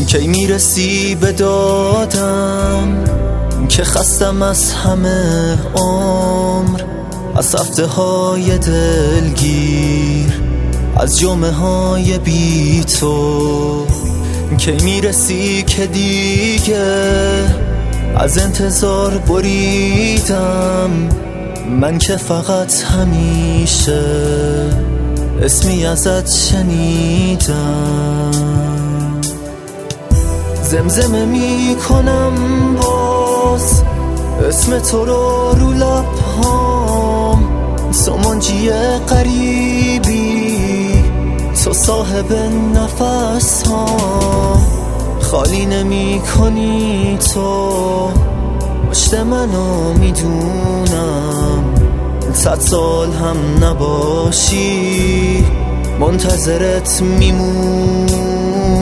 کی میرسی به دادم که خستم از همه عمر، از هفته های دلگیر، از جمعه های بی تو. کی میرسی که دیگه از انتظار بریدم، من که فقط همیشه اسمی ازت شنیدم. زمزمه میکنم باز اسم تو رو لبهام، تو منجی قریبی، تو صاحب نفس ها. خالی نمی کنی تو پشت منو، میدونم 100 سال هم نباشی منتظرت میمونم.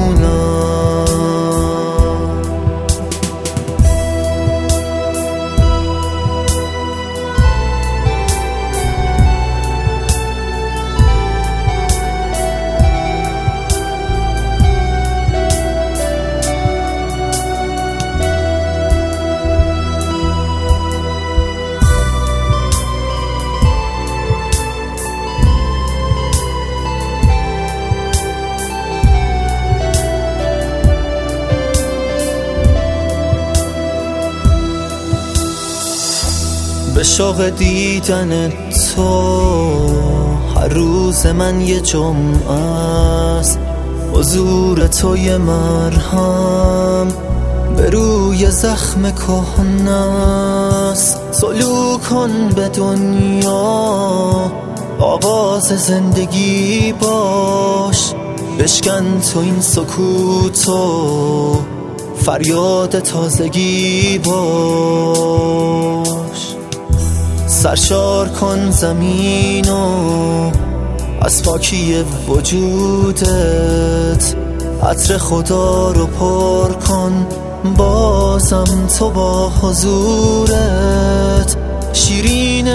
به شوق دیدن تو هر روز من یه جمعه است، حضور تو یه مرهم به روی زخم کهنه است. سلو کن به دنیا، آغاز زندگی باش، بشکن تو این سکوتو، فریاد تازگی باش. سرشار کن زمینو از پاکی وجودت، عطر خدا رو پر کن بازم تو با حضورت. شیرین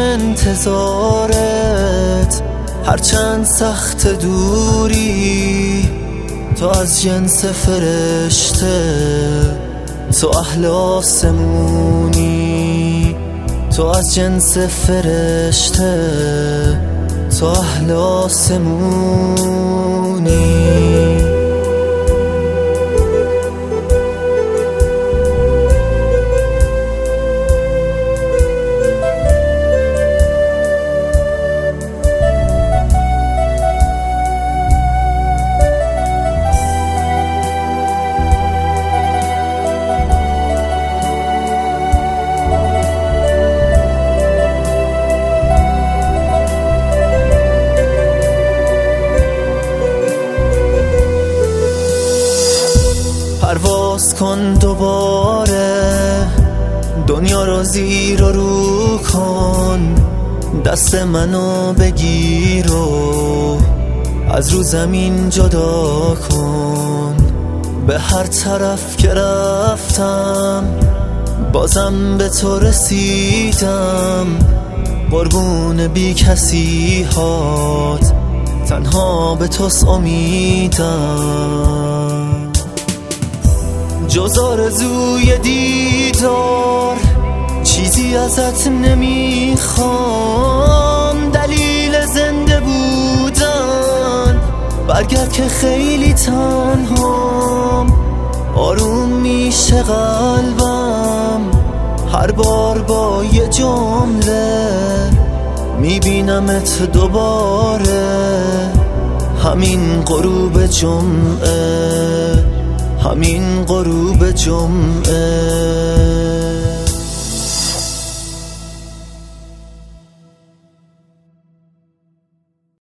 انتظارت هرچند سخت دوری، تو از جنس فرشته، تو اهل آسمونی، تو از جنس فرشته، تو اهل آسمونی. پرواز کن دوباره، دنیا رو زیر و رو کن، دست منو بگیر و از رو زمین جدا کن. به هر طرف که رفتم بازم به تو رسیدم، قربون بی کسی هات، تنها به توست امیدم. جز آرزوی دیدار چیزی ازت نمیخوام، دلیل زنده بودن برگرد که خیلی تنهام. آروم میشه قلبم هر بار با یه جمله، میبینمت دوباره همین غروب جمعه، همین غروب جمعه.